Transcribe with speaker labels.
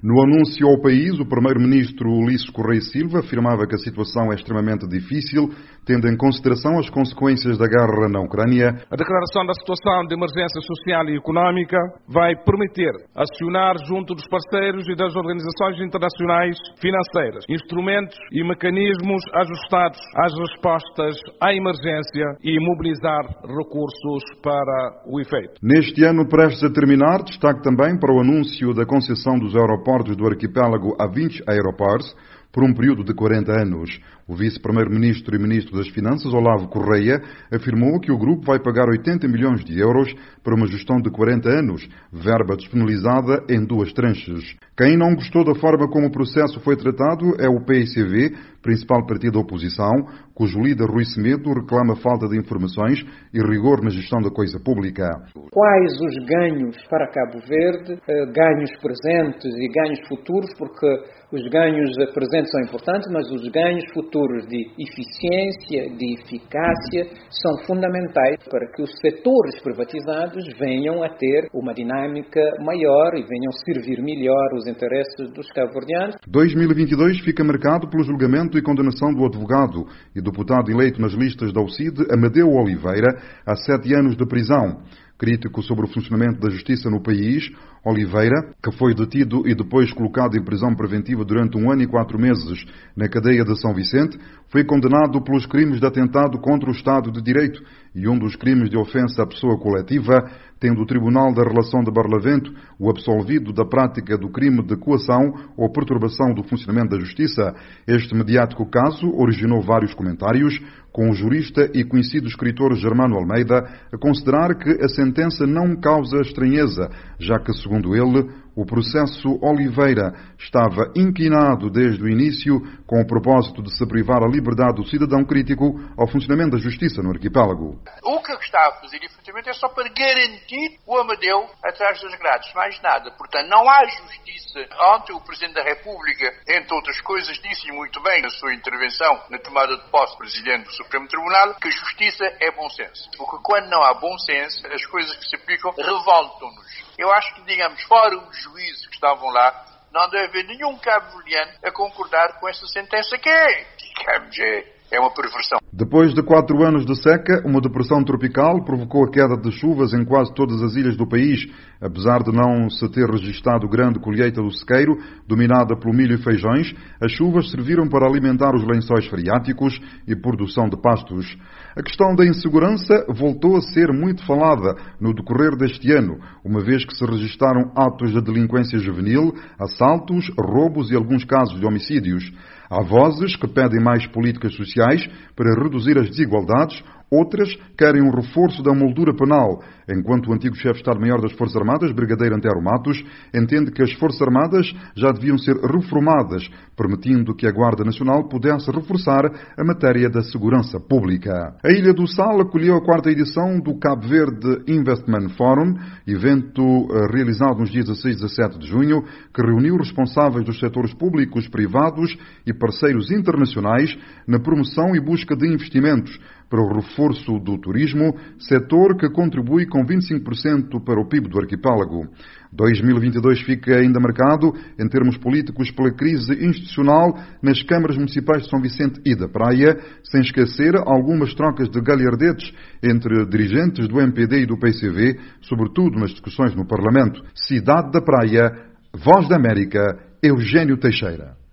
Speaker 1: No anúncio ao país, o primeiro-ministro Ulisses Correia Silva afirmava que a situação é extremamente difícil, tendo em consideração as consequências da guerra na Ucrânia.
Speaker 2: A declaração da situação de emergência social e económica vai permitir acionar junto dos parceiros e das organizações internacionais financeiras instrumentos e mecanismos ajustados às respostas à emergência e mobilizar recursos para o efeito.
Speaker 1: Neste ano prestes a terminar, destaque também para o anúncio da concessão dos aeroportos do arquipélago a 20 aeroportos por um período de 40 anos. O vice-primeiro-ministro e ministro das Finanças, Olavo Correia, afirmou que o grupo vai pagar 80 milhões de euros para uma gestão de 40 anos, verba disponibilizada em 2 tranches. Quem não gostou da forma como o processo foi tratado é o PICV, principal partido da oposição, cujo líder Rui Semedo reclama falta de informações e rigor na gestão da coisa pública.
Speaker 3: Quais os ganhos para Cabo Verde, ganhos presentes e ganhos futuros, porque os ganhos presentes são importantes, mas os ganhos futuros de eficiência, de eficácia, são fundamentais para que os setores privatizados venham a ter uma dinâmica maior e venham servir melhor os interesses dos cabo-verdianos.
Speaker 1: 2022 fica marcado pelo julgamento e condenação do advogado e deputado eleito nas listas da UCID, Amadeu Oliveira, a 7 anos de prisão. Crítico sobre o funcionamento da justiça no país, Oliveira, que foi detido e depois colocado em prisão preventiva durante 1 ano e 4 meses na cadeia de São Vicente, foi condenado pelos crimes de atentado contra o Estado de Direito e um dos crimes de ofensa à pessoa coletiva, tendo o Tribunal da Relação de Barlavento o absolvido da prática do crime de coação ou perturbação do funcionamento da justiça. Este mediático caso originou vários comentários, com o jurista e conhecido escritor Germano Almeida a considerar que a sentença não causa estranheza, já que, segundo ele, o processo Oliveira estava inquinado desde o início com o propósito de se privar a liberdade do cidadão crítico ao funcionamento da justiça no arquipélago.
Speaker 4: O que eu gostava de fazer, efetivamente, é só para garantir o Amadeu atrás das grades, mais nada. Portanto, não há justiça. Ontem o Presidente da República, entre outras coisas, disse muito bem na sua intervenção na tomada de posse do Presidente do Supremo Tribunal que a justiça é bom senso. Porque quando não há bom senso, as coisas que se aplicam revoltam-nos. Eu acho que, digamos, fora os juízes que estavam lá, não deve haver nenhum cabo-verdiano a concordar com esta sentença que é uma perversão.
Speaker 1: Depois de 4 anos de seca, uma depressão tropical provocou a queda de chuvas em quase todas as ilhas do país, apesar de não se ter registado grande colheita do sequeiro, dominada pelo milho e feijões. As chuvas serviram para alimentar os lençóis freáticos e produção de pastos. A questão da insegurança voltou a ser muito falada no decorrer deste ano, uma vez que se registaram atos de delinquência juvenil, assaltos, roubos e alguns casos de homicídios. Há vozes que pedem mais políticas sociais para reduzir as desigualdades, outras querem um reforço da moldura penal, enquanto o antigo chefe de Estado-Maior das Forças Armadas, Brigadeiro Antero Matos, entende que as Forças Armadas já deviam ser reformadas, permitindo que a Guarda Nacional pudesse reforçar a matéria da segurança pública. A Ilha do Sal acolheu a 4ª edição do Cabo Verde Investment Forum, evento realizado nos dias 16 e 17 de junho, que reuniu responsáveis dos setores públicos, privados e parceiros internacionais na promoção e busca de investimentos para o reforço do turismo, setor que contribui com 25% para o PIB do arquipélago. 2022 fica ainda marcado, em termos políticos, pela crise institucional nas câmaras municipais de São Vicente e da Praia, sem esquecer algumas trocas de galhardetes entre dirigentes do MPD e do PCV, sobretudo nas discussões no Parlamento. Cidade da Praia, Voz da América, Eugênio Teixeira.